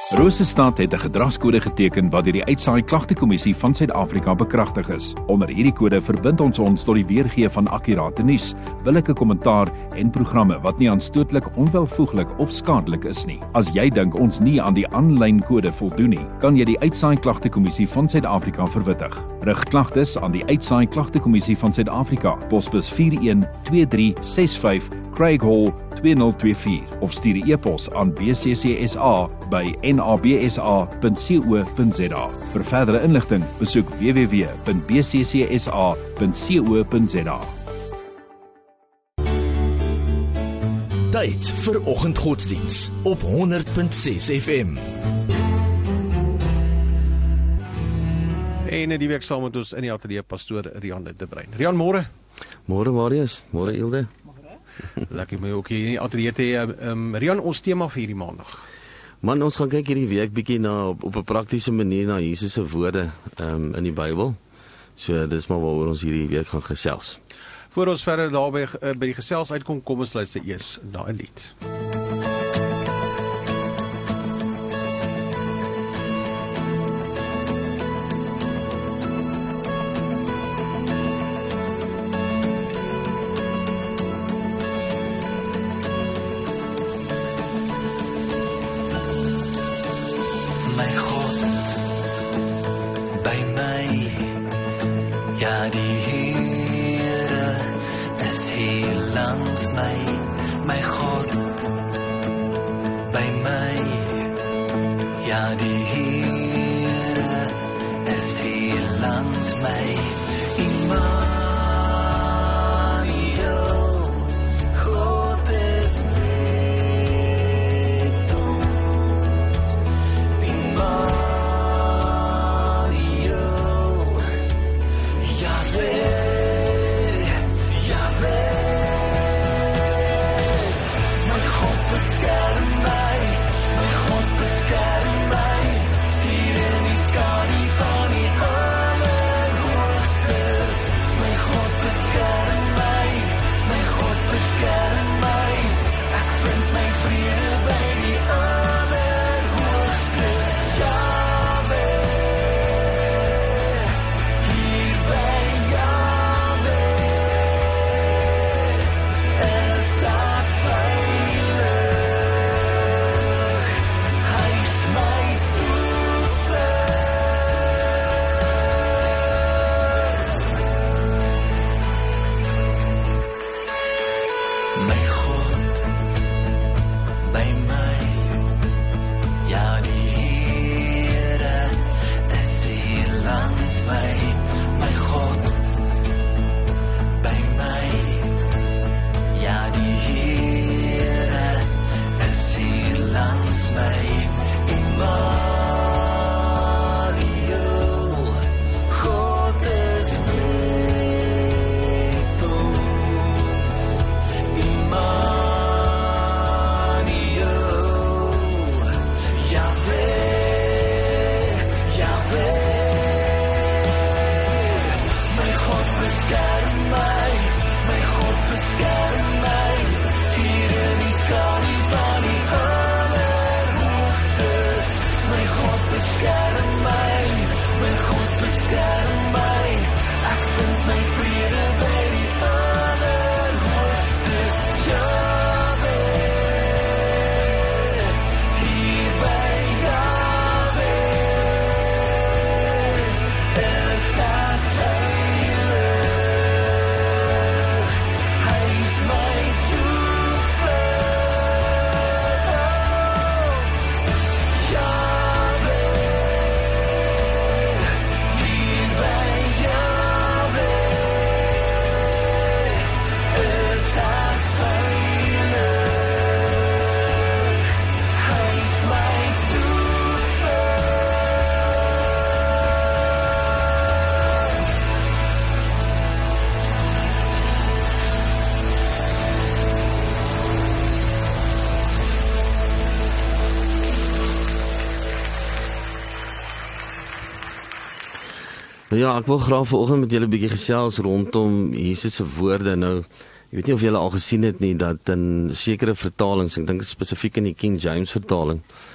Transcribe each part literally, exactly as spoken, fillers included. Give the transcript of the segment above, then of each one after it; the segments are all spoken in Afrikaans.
Rosestad het 'n gedragskode geteken wat deur die Uitsaai Klagtekommissie van Suid-Afrika bekragtig is. Onder hierdie kode verbind ons ons tot die weergee van akkurate nuus, billike kommentaar en programme wat nie aanstootlik, onwelvoeglik of skadelik is nie. As jy dink ons nie aan die aanlyn kode voldoen nie, kan jy die Uitsaai Klagtekommissie van Suid-Afrika verwittig. Rig klagtes aan die Uitsaai Klagtekommissie van Suid-Afrika, posbus vier een twee drie ses vyf, Craig Hall twee nul twee vier of stuur 'n e-pos aan b c c s a by n a b s a punt co punt z a. Vir verdere inligting, besoek w w w punt b c c s a punt co punt z a. Tyd vir oggendgodsdiens op honderd punt ses F M. En die week saam met ons in die ateljee pastoor Rian de Bruin. Rian, môre. Môre Marius, môre Ilde. Lekker my ook hier in die ateljee te hê. Um, Rian, ons tema vir hierdie maandag. Man, ons gaan kyk hierdie week bietjie na op, op 'n praktiese manier na Jesus se woorde um, in die Bybel. So dis maar waaroor ons hierdie week gaan gesels. Voor ons verder daarby uh, by die gesels uitkom, kom ons luister eers na 'n lied. Ja, ek wil graag vanoggend met julle 'n bietjie gesels rondom Jesus se woorde. Nou, ek weet nie of julle al gesien het nie dat in sekere vertalings, ek dink spesifiek in die King James vertaling,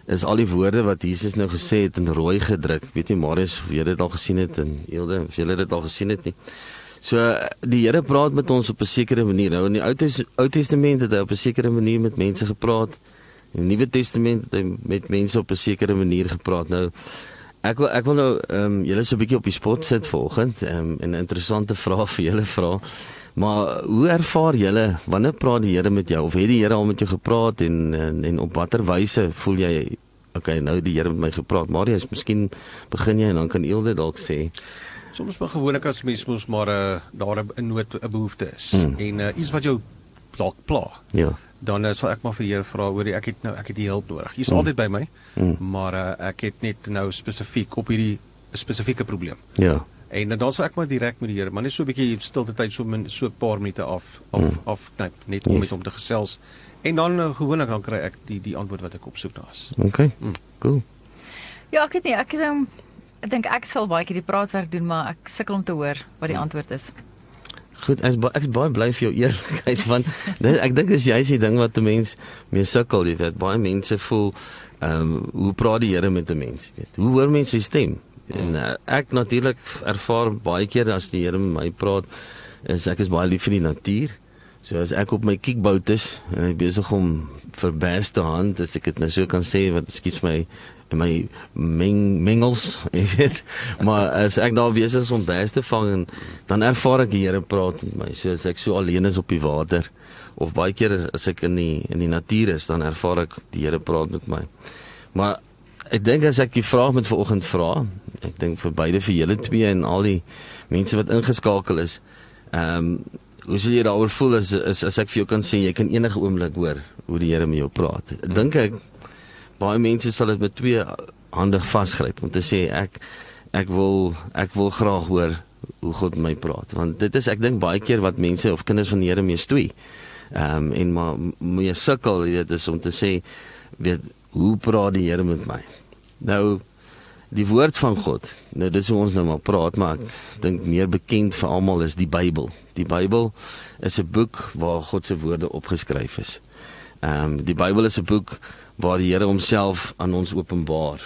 is al die woorde wat Jesus nou gesê het in rooi gedruk. Weet jy, Marius, of jy dit al gesien het, en Hilde, of jy dit al gesien het nie. So, die Here praat met ons op 'n sekere manier. Nou, in die Ou Tes- Ou Testament het hy op 'n sekere manier met mense gepraat. In die Nuwe Testament het hy met mense op 'n sekere manier gepraat. Nou, ek wil, ek wil nou, um, julle so 'n bietjie op die spot sit vanoggend, um, en 'n interessante vraag vir julle vra. Maar hoe ervaar julle, wanneer praat die Here met jou, of het die Here al met jou gepraat, en, en, en op watter wyse voel jy, okay, nou die Here met my gepraat, Marius, miskien begin jy, en dan kan Ilde dalk sê. Soms maar gewoonlik as mens mos maar uh, daar 'n nood, 'n behoefte is, Mm. en uh, iets wat jou dalk pla, Ja. dan uh, sal ek maar vir die Here vra, hoor, ek het nou, ek het die hulp nodig. Jy's Mm. altyd by my, Mm. maar uh, ek het net nou spesifiek op hierdie spesifieke probleem. Ja. En dan sal ek maar direk met die Here, maar net so 'n bietjie stilte tyd, so min, so 'n paar minute af af Mm. afknyp, net om Yes. met hom te gesels. En dan uh, gewoonlik dan kry ek die die antwoord wat ek opsoek na is. Okay, Mm. cool. Ja, ek weet nie, ek um, ek dink ek sal baie keer die praatwerk doen, maar ek sukkel om te hoor wat die antwoord is. Goed, ek is, ba ek is baie bly vir jou eerlikheid, want dit, ek dink dis juist die ding wat 'n mens mee sukkel, jy weet, baie mense voel, ehm um, hoe praat die Here met 'n mens, weet, hoe hoor mense sy stem? En uh, ek natuurlik ervaar baie keer as die Here met my praat, is ek is baie lief vir die natuur. So as ek op my kiekbout is en ek besig om verbaas te hand, as ek dit nou so kan sê, wat skiet my my meng, mengels, jy weet, maar as ek daar besig is om baas te vang, en, dan ervaar ek die Here praat met my, so as ek so alleen is op die water, of baie keer as ek in die, in die natuur is, dan ervaar ek die Here praat met my. Maar ek dink as ek die vraag met vanoggend vra, ek dink vir beide, vir julle twee en al die mense wat ingeskakel is, ehm um, hoe sal jy daaroor voel as, as, as ek vir jou kan sê, jy kan enige oomblik hoor hoe die Here met jou praat. Ek dink ek, baie mense sal dit met twee hande vasgryp, om te sê, ek, ek, wil, ek wil graag hoor hoe God met my praat, want dit is, ek dink baie keer wat mense, of kinders van die Here mee stoei, um, en maar moet jy sukkel, jy weet, is om te sê, weet, hoe praat die Here met my? Nou, die woord van God, nou dit is hoe ons nou maar praat, maar ek dink meer bekend vir almal is die Bybel. Die Bybel is 'n boek waar God se woorde opgeskryf is. Ehm um, die Bybel is 'n boek waar die Here homself aan ons openbaar.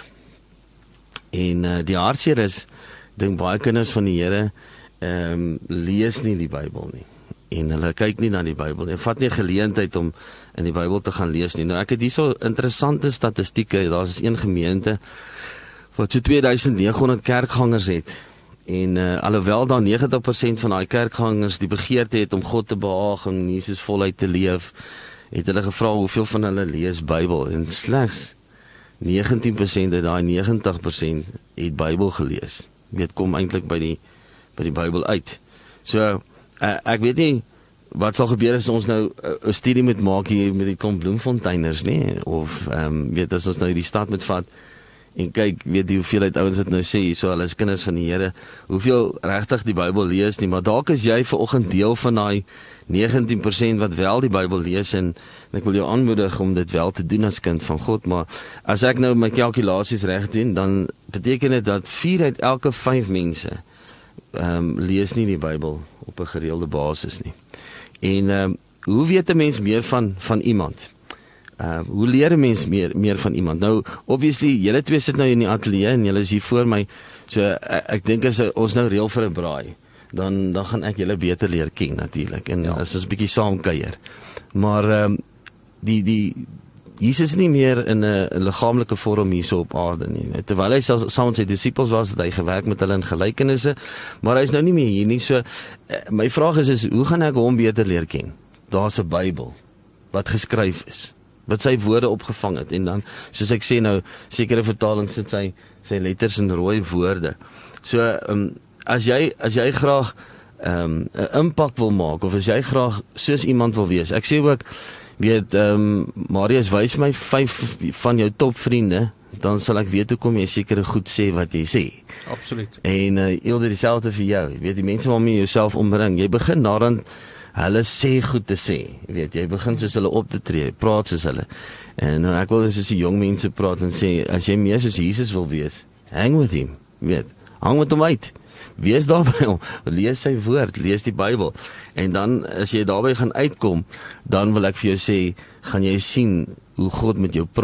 En uh, die hartseer is, dink baie kinders van die Here ehm um, lees nie die Bybel nie. En hulle kyk nie na die Bybel nie. Vat nie geleentheid om in die Bybel te gaan lees nie. Nou ek het hierso interessante statistieke. Daar's een gemeente wat so twee duisend nege honderd kerkgangers het. En uh, alhoewel daar negentig persent van daai kerkgangers die begeerte het om God te behaag en Jesus voluit te leef, het hulle gevra hoeveel van hulle lees Bybel, en slegs negentien persent uit daai negentig persent het Bybel gelees. Dit kom eintlik by die by die Bybel uit. So uh, ek weet nie wat sal gebeur as ons nou 'n uh, studie moet maak hier met die klomp bloemfonteiners, nê, of ehm um, weet as ons nou die stad moet vat en kyk, weet jy hoeveel uit ouens wat nou sê, so hulle is kinders van die Here, hoeveel regtig die Bybel lees nie, maar dalk is jy vanoggend deel van daai negentien persent wat wel die Bybel lees, en, en ek wil jou aanmoedig om dit wel te doen as kind van God, maar as ek nou my kalkulasies reg doen, dan beteken dit dat vier uit elke vyf mense um, lees nie die Bybel op 'n gereelde basis nie. En um, hoe weet 'n mens meer van, van iemand? Uh, hoe leer 'n mens meer, meer van iemand? Nou, obviously, julle twee sit nou in die ateljee en julle is hier voor my, so ek, ek dink as ons nou reël vir 'n braai, dan, dan gaan ek julle beter leer ken natuurlik, en ja, as ons 'n bietjie saam kuier. Maar um, die, die, Jesus is nie meer in 'n liggaamlike vorm hierso op aarde nie. Terwyl hy saam met sy disippels was, het hy gewerk met hulle in gelykenisse, maar hy is nou nie meer hier nie, so my vraag is, is hoe gaan ek hom beter leer ken? Daar's 'n Bybel wat geskryf is, wat sy woorde opgevang het, en dan, soos ek sê nou, sekere vertalings sit sy, sy letters in rooi woorde. So, um, as jy, as jy graag um, 'n impak wil maak, of as jy graag soos iemand wil wees, ek sê ook, weet, um, Marius, wys my vyf van jou topvriende, dan sal ek weet hoekom jy sekere goed sê wat jy sê. Absoluut. En uh, eerder dieselfde vir jou, weet, die mense waarmee jy jouself omring, jy begin daaraan, hulle sê goed te sê, weet, jy begin soos hulle op te tree, praat soos hulle, en uh, ek wil soos die jong mense praat en sê, as jy meer soos Jesus wil wees, hang with him, weet, hang met hom uit, wees daar by hom, lees sy woord, lees die Bybel, en dan, as jy daarby gaan uitkom, dan wil ek vir jou sê, gaan jy sien hoe God met jou praat,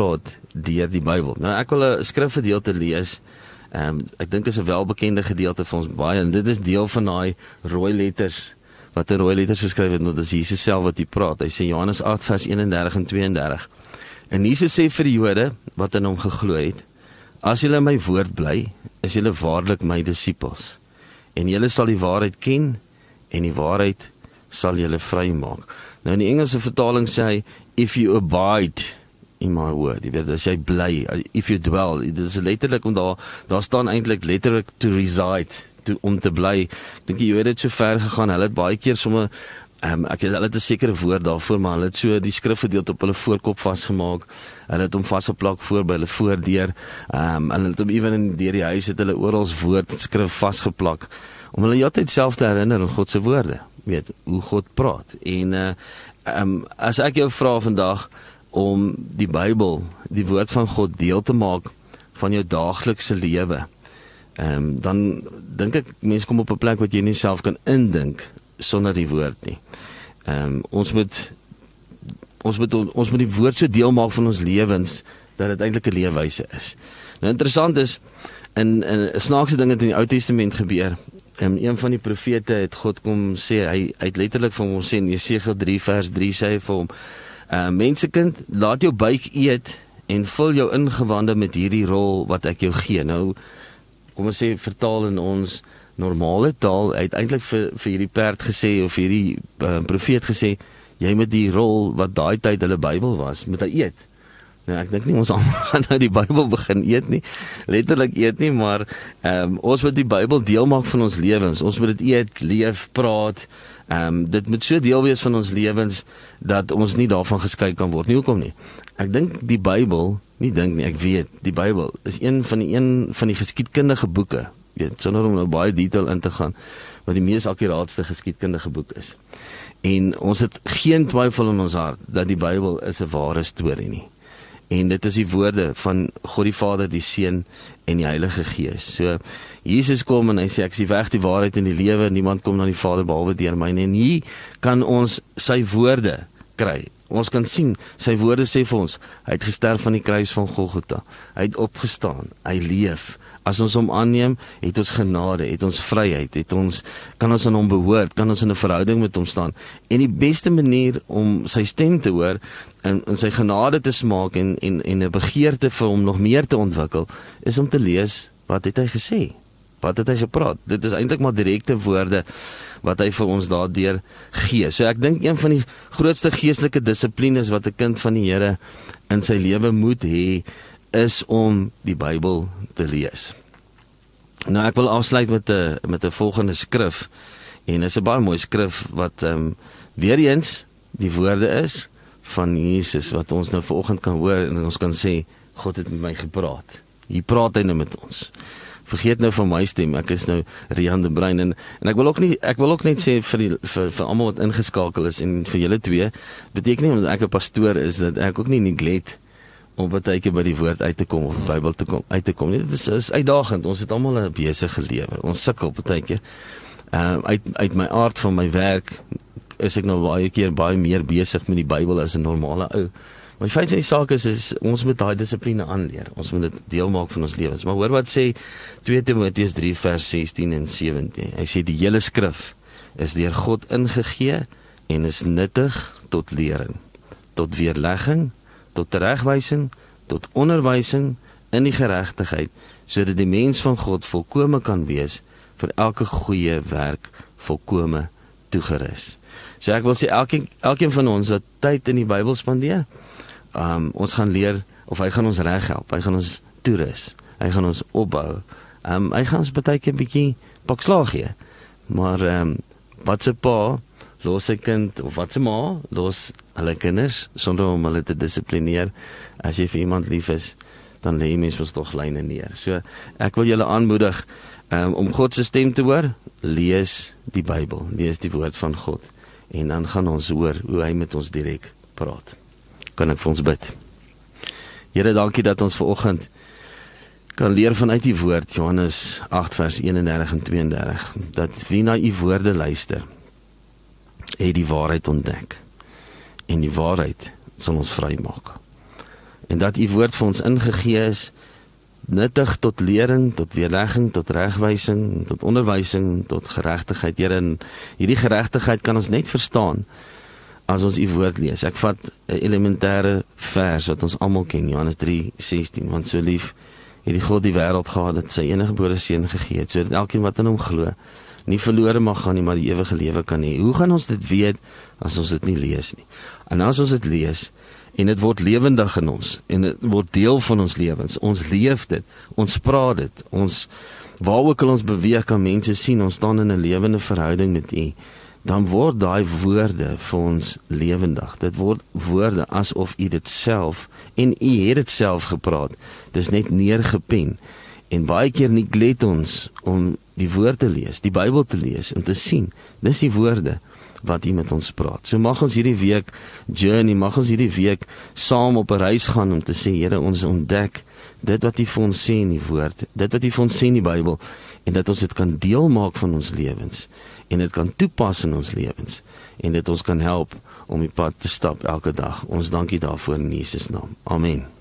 deur die Bybel. Nou ek wil 'n skrifgedeelte lees. Um, ek dink dit is 'n welbekende gedeelte vir ons baie, en dit is deel van daai rooi letters wat in rooi letters geskryf het, en dit is Jesus self wat hier praat. Hy sê Johannes agt vers eenendertig en tweeëndertig. En Jesus sê vir die Jode wat in hom geglo het: as julle in my woord bly, is julle waarlik my disippels, en julle sal die waarheid ken, en die waarheid sal julle vry maak. Nou in die Engelse vertaling sê hy, if you abide in my word, jy weet, as jy bly, if you dwell, dit is letterlik, om daar, daar staan eintlik letterlik to reside, to, om te bly. Ek dink jy het dit so ver gegaan, hulle het baie keer somme, um, ek het hulle het 'n sekere woord daarvoor, maar hulle het so die skrifgedeelte op hulle voorkop vasgemaak, hulle het hom vasgeplak voor by hulle voordeur, um, hulle het hom ewen in deur die huis, het hulle oral woord, skrif vasgeplak, om hulle altyd self te herinner aan God se woorde, weet, hoe God praat. En uh, um, as ek jou vra vandag, om die Bybel, die woord van God deel te maak van jou daaglikse lewe, um, dan dink ek, mense kom op 'n plek wat jy nie self kan indink sonder die woord nie. Um, ons moet ons moet ons moet die woord so deel maak van ons lewens, dat dit eintlik 'n leefwyse is. Nou interessant is, in 'n snaakse ding het in die Ou Testament gebeur. Um, een van die profete het God kom sê, hy, hy het letterlik vir hom sê, in Jesegiel drie vers drie sê hy vir hom, Uh, mensekind, laat jou buik eet en vul jou ingewande met hierdie rol wat ek jou gee. Nou, kom ons sê, vertaal in ons normale taal, hy het eintlik vir, vir hierdie perd gesê, of hierdie uh, profeet gesê, jy moet die rol wat daai tyd hulle Bybel was, moet hy eet. Nou, ek dink nie ons almal gaan nou die Bybel begin eet nie, letterlik eet nie, maar um, ons moet die Bybel deel maak van ons lewens, ons moet dit eet, leef, praat, um, dit moet so deel wees van ons lewens, dat ons nie daarvan geskei kan word nie. Hoekom nie? Ek dink die Bybel, nie dink nie, ek weet, die Bybel is een van die een van die geskiedkundige boeke, weet, sonder om nou baie detail in te gaan, wat die mees akkuraatste geskiedkundige boek is. En ons het geen twyfel in ons hart, dat die Bybel is 'n ware storie nie. En dit is die woorde van God die Vader, die Seun en die Heilige Gees. So, Jesus kom en hy sê, ek is die weg, die waarheid en die lewe, niemand kom na die Vader behalwe deur my nie. En hier kan ons sy woorde kry. Ons kan sien, sy woorde sê vir ons, hy het gesterf van die kruis van Golgotha, hy het opgestaan, hy leef. As ons hom aanneem, het ons genade, het ons vryheid, het ons, kan ons aan hom behoort, kan ons in 'n verhouding met hom staan. En die beste manier om sy stem te hoor, en, en sy genade te smaak, en, en, en 'n begeerte vir hom nog meer te ontwikkel, is om te lees, wat het hy gesê? Wat het hy gepraat? Dit is eintlik maar direkte woorde, wat hy vir ons daardeur gee. So ek dink een van die grootste geestelike dissiplines, wat 'n kind van die Here in sy lewe moet hê, is om die Bybel te lees. Nou ek wil afsluit met 'n met 'n volgende skrif, en dit is 'n baie mooi skrif, wat um, weer eens die woorde is van Jesus, wat ons nou vanoggend kan hoor, en ons kan sê, God het met my gepraat. Hier praat hy nou met ons. Vergeet nou van my stem, ek is nou Rian de Bruin, en, en ek wil ook nie, ek wil ook net sê vir, die, vir, vir almal wat ingeskakel is, en vir julle twee, beteken nie, omdat ek 'n pastoor is, dat ek ook nie neglect om partykeer by die woord uit te kom, of die Bybel te kom, uit te kom. Dit is, is uitdagend, ons het almal 'n besige lewe, ons sukkel partykeer. Uh, uit, uit my aard van my werk, is ek nou baie keer baie meer besig met die Bybel as 'n normale ou. Maar die feit van die saak is, is, ons moet daai dissipline aanleer, ons moet dit deel maak van ons lewens. Maar hoor wat sê twee Timoteus drie vers sestien en sewentien, hy sê, die hele skrif is deur God ingegee, en is nuttig tot lering, tot weerlegging, tot teregwysing, tot onderwysing in die geregtigheid, sodat die mens van God volkome kan wees, vir elke goeie werk volkome toegerus. So ek wil sê, elkeen, elkeen van ons wat tyd in die Bybel spandeer, um, ons gaan leer, of hy gaan ons reg help, hy gaan ons toerus, hy gaan ons opbou, um, hy gaan ons partykeer bietjie pak slaag gee, maar um, wat se pa los sy kind, of wat se ma los hulle kinders, sonder om hulle te dissiplineer. As jy vir iemand lief is, dan lê jy mens ons tog lyne neer. So, ek wil julle aanmoedig, um, om God se stem te hoor, lees die Bybel, lees die woord van God, en dan gaan ons hoor, hoe hy met ons direk praat. Kan ek vir ons bid? Here, dankie dat ons vanoggend kan leer vanuit die woord, Johannes agt vers eenendertig en tweeëndertig, dat wie na u woorde luister, het die waarheid ontdek, en die waarheid sal ons vry maak. en dat U woord vir ons ingegee is, nuttig tot lering, tot weerlegging, tot regwysing, tot onderwysing, tot geregtigheid. Here, en hierdie geregtigheid kan ons net verstaan as ons U woord lees. Ek vat 'n elementêre vers wat ons almal ken, Johannes drie sestien, want so lief het die God die wêreld gehad dat sy eniggebore seun gegee het, sodat elkeen wat in hom glo, nie verlore mag gaan nie, maar die ewige lewe kan hê. Hoe gaan ons dit weet as ons dit nie lees nie? En as ons dit lees, en dit word lewendig in ons, en dit word deel van ons lewens, ons leef dit, ons praat dit, ons, waar ook al ons beweeg, kan mense sien, ons staan in 'n lewende verhouding met U, dan word daai woorde vir ons lewendig. Dit word woorde asof U dit self, en U het dit self gepraat, dis net neergepen, en baie keer neglect ons om die woord te lees, die Bybel te lees, en te sien, dis die woorde wat U met ons praat. So mag ons hierdie week journey, mag ons hierdie week saam op 'n reis gaan om te sê, Here, ons ontdek dit wat U vir ons sê in die woord, dit wat U vir ons sê in die Bybel, en dat ons dit kan deel maak van ons lewens, en dit kan toepas in ons lewens, en dit ons kan help om die pad te stap elke dag. Ons dankie daarvoor in Jesus naam. Amen.